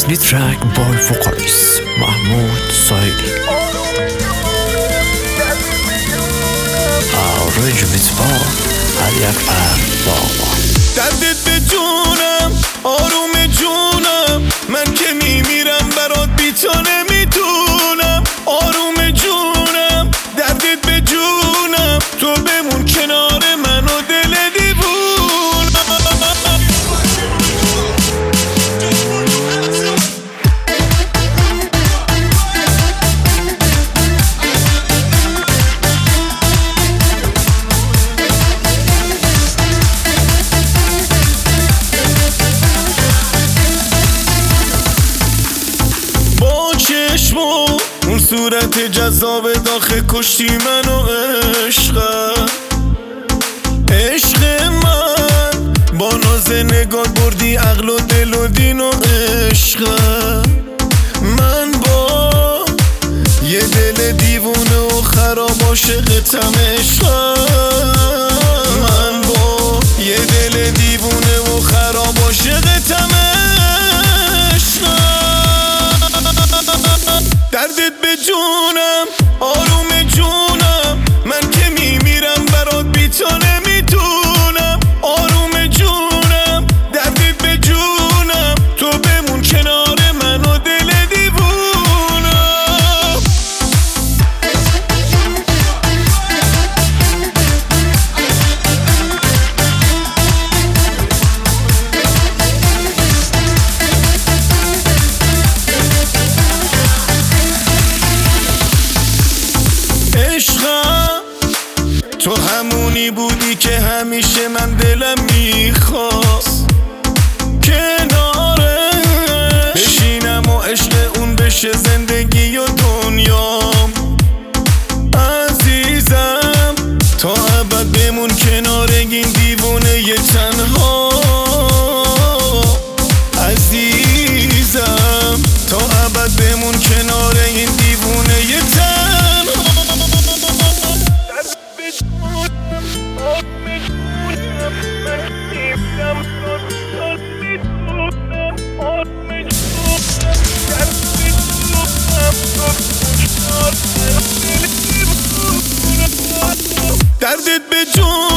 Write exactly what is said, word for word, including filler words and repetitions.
ترک بای وکالیست محمود سایلی. آرنجمیت با علی اکبر بابا. دردت به جونم آروم جونم، من که میمیرم برات بی تو نمیتونم. آروم جونم دردت به جونم، تو بمون کنار من و دل دیوونم. اون صورت جذاب داخل کشتی منو عشقه، عشق من با ناز نگاه بردی عقل و دل و دین و عشقه. من با یه دل دیوونه و خراب عاشقتم عشقه. من با یه دل دیوونه و خراب عاشقتم عشقه. دردت به جونم آروم جونم، من که میمیرم برات بی تو نمیتونم. آروم جونم دردت به جونم، تو بمون کنار من و دل دیوونم. عشقم تو همونی بودی که همیشه من دلم میخواست کناره بشینم و عشق اون بشه زندگی و دنیام. عزیزم تا ابد بمون کنار این دیوونه ی تنها. عزیزم تا ابد بمون کنار این دیوونه ی تنها. دردت به جون